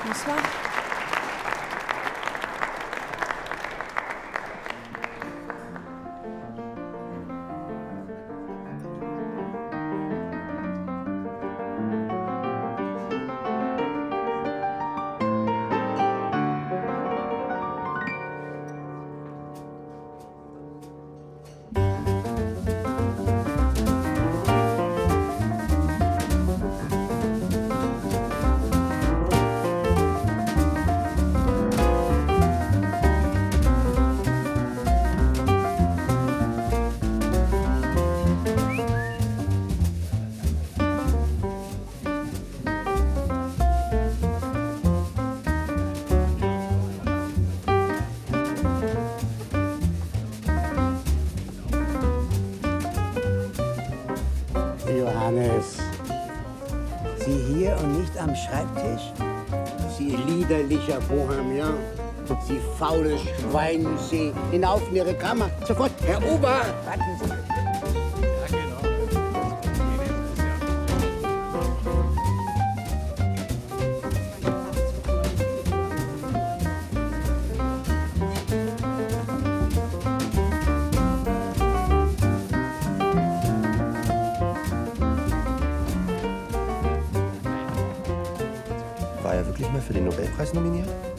Bonsoir. Johannes, Sie hier und nicht am Schreibtisch? Sie liederlicher Bohemian, Sie faules Schwein, Sie hinauf in Ihre Kammer. Sofort, Herr Ober! Warten Sie. War er wirklich mal für den Nobelpreis nominiert?